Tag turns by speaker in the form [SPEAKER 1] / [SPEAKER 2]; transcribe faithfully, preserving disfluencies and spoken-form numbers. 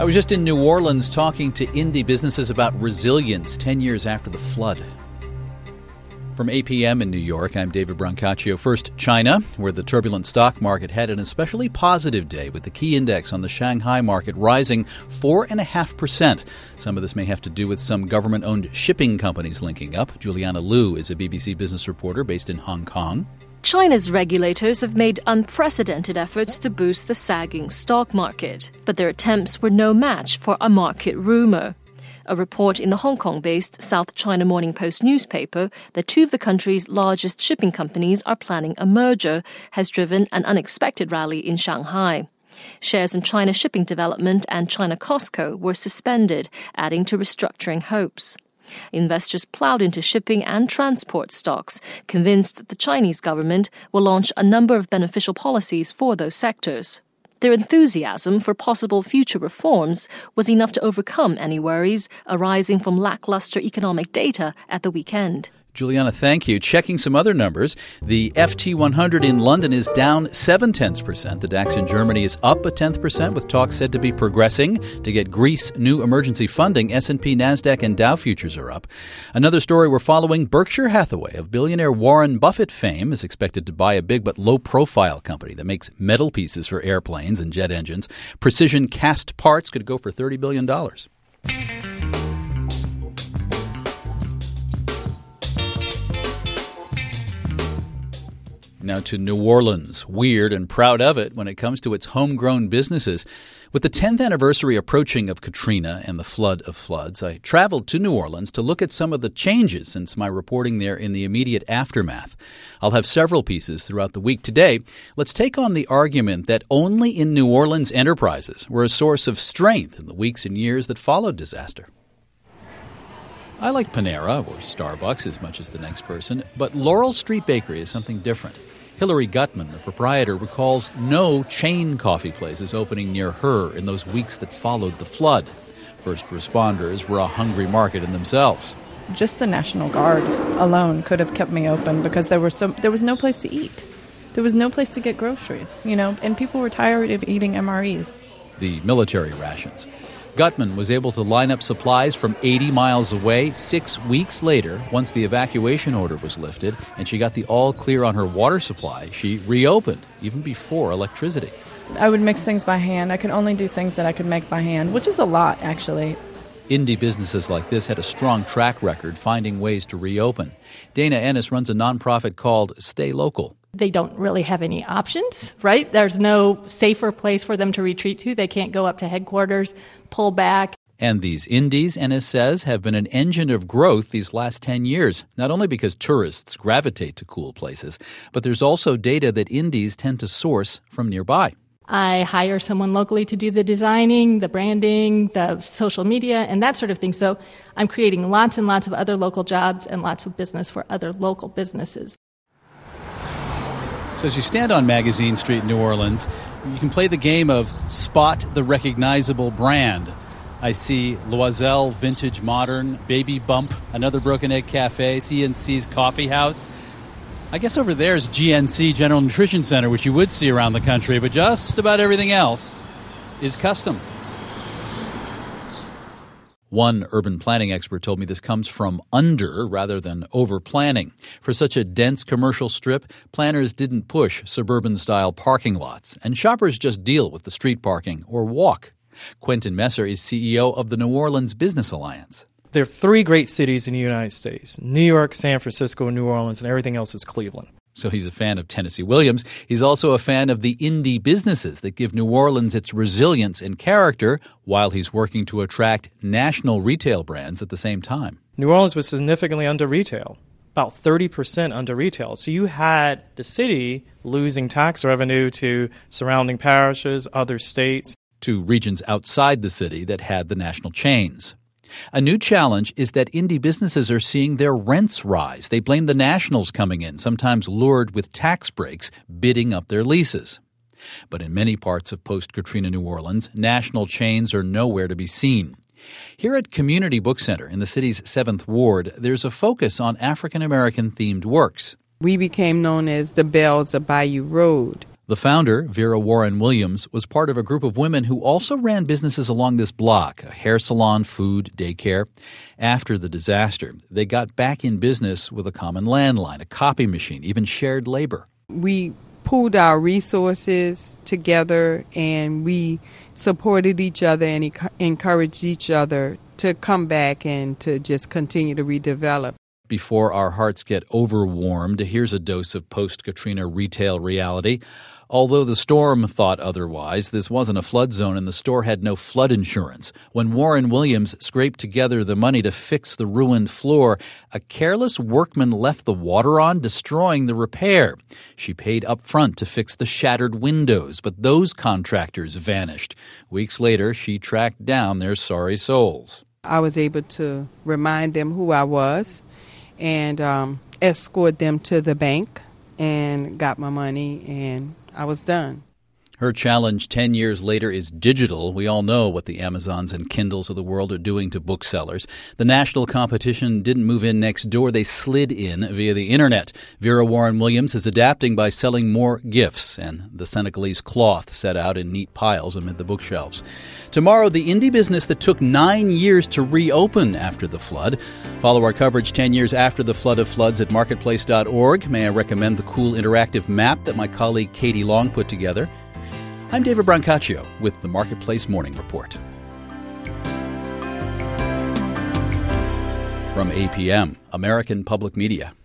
[SPEAKER 1] I was just in New Orleans talking to indie businesses about resilience ten years after the flood. From A P M in New York, I'm David Brancaccio. First, China, where the turbulent stock market had an especially positive day with the key index on the Shanghai market rising four point five percent. Some of this may have to do with some government-owned shipping companies linking up. Juliana Liu is a B B C business reporter based in Hong Kong.
[SPEAKER 2] China's regulators have made unprecedented efforts to boost the sagging stock market, but their attempts were no match for a market rumor. A report in the Hong Kong-based South China Morning Post newspaper that two of the country's largest shipping companies are planning a merger has driven an unexpected rally in Shanghai. Shares in China Shipping Development and China COSCO were suspended, adding to restructuring hopes. Investors plowed into shipping and transport stocks, convinced that the Chinese government will launch a number of beneficial policies for those sectors. Their enthusiasm for possible future reforms was enough to overcome any worries arising from lackluster economic data at the weekend.
[SPEAKER 1] Juliana, thank you. Checking some other numbers, the F T one hundred in London is down seven tenths percent. The DAX in Germany is up a tenth percent, with talks said to be progressing to get Greece new emergency funding. S and P, NASDAQ, and Dow futures are up. Another story we're following, Berkshire Hathaway of billionaire Warren Buffett fame is expected to buy a big but low-profile company that makes metal pieces for airplanes and jet engines. Precision cast parts could go for thirty billion dollars. Now to New Orleans, weird and proud of it when it comes to its homegrown businesses. With the tenth anniversary approaching of Katrina and the flood of floods, I traveled to New Orleans to look at some of the changes since my reporting there in the immediate aftermath. I'll have several pieces throughout the week. Today, let's take on the argument that only in New Orleans enterprises were a source of strength in the weeks and years that followed disaster. I like Panera or Starbucks as much as the next person, but Laurel Street Bakery is something different. Hillary Gutman, the proprietor, recalls no chain coffee places opening near her in those weeks that followed the flood. First responders were a hungry market in themselves.
[SPEAKER 3] Just the National Guard alone could have kept me open because there were so there was no place to eat. There was no place to get groceries, you know, and people were tired of eating M R Es.
[SPEAKER 1] The military rations. Gutman was able to line up supplies from eighty miles away six weeks later. Once the evacuation order was lifted and she got the all clear on her water supply, she reopened, even before electricity.
[SPEAKER 3] I would mix things by hand. I could only do things that I could make by hand, which is a lot, actually.
[SPEAKER 1] Indie businesses like this had a strong track record finding ways to reopen. Dana Ennis runs a nonprofit called Stay Local.
[SPEAKER 4] They don't really have any options, right? There's no safer place for them to retreat to. They can't go up to headquarters, pull back.
[SPEAKER 1] And these indies, Ennis says, have been an engine of growth these last ten years, not only because tourists gravitate to cool places, but there's also data that indies tend to source from nearby.
[SPEAKER 4] I hire someone locally to do the designing, the branding, the social media, and that sort of thing. So I'm creating lots and lots of other local jobs and lots of business for other local businesses.
[SPEAKER 1] So as you stand on Magazine Street in New Orleans, you can play the game of spot the recognizable brand. I see Loisel Vintage Modern, Baby Bump, Another Broken Egg Cafe, C N C's Coffee House. I guess over there is G N C, General Nutrition Center, which you would see around the country, but just about everything else is custom. One urban planning expert told me this comes from under rather than over planning. For such a dense commercial strip, planners didn't push suburban-style parking lots, and shoppers just deal with the street parking or walk. Quentin Messer is C E O of the New Orleans Business Alliance.
[SPEAKER 5] There are three great cities in the United States: New York, San Francisco, and New Orleans, and everything else is Cleveland.
[SPEAKER 1] So he's a fan of Tennessee Williams. He's also a fan of the indie businesses that give New Orleans its resilience and character while he's working to attract national retail brands at the same time.
[SPEAKER 5] New Orleans was significantly under retail, about thirty percent under retail. So you had the city losing tax revenue to surrounding parishes, other states.
[SPEAKER 1] To regions outside the city that had the national chains. A new challenge is that indie businesses are seeing their rents rise. They blame the nationals coming in, sometimes lured with tax breaks, bidding up their leases. But in many parts of post-Katrina New Orleans, national chains are nowhere to be seen. Here at Community Book Center in the city's seventh Ward, there's a focus on African-American themed works.
[SPEAKER 6] We became known as the Bells of Bayou Road.
[SPEAKER 1] The founder, Vera Warren Williams, was part of a group of women who also ran businesses along this block, a hair salon, food, daycare. After the disaster, they got back in business with a common landline, a copy machine, even shared labor.
[SPEAKER 6] We pooled our resources together and we supported each other and e- encouraged each other to come back and to just continue to redevelop.
[SPEAKER 1] Before our hearts get overwarmed, here's a dose of post-Katrina retail reality. Although the storm thought otherwise, this wasn't a flood zone and the store had no flood insurance. When Warren Williams scraped together the money to fix the ruined floor, a careless workman left the water on, destroying the repair. She paid up front to fix the shattered windows, but those contractors vanished. Weeks later, she tracked down their sorry souls.
[SPEAKER 6] I was able to remind them who I was and um, escort them to the bank and got my money, and I was done.
[SPEAKER 1] Her challenge ten years later is digital. We all know what the Amazons and Kindles of the world are doing to booksellers. The national competition didn't move in next door. They slid in via the internet. Vera Warren Williams is adapting by selling more gifts and the Senegalese cloth set out in neat piles amid the bookshelves. Tomorrow, the indie business that took nine years to reopen after the flood. Follow our coverage ten years after the flood of floods at marketplace dot org. May I recommend the cool interactive map that my colleague Katie Long put together. I'm David Brancaccio with the Marketplace Morning Report. From A P M, American Public Media.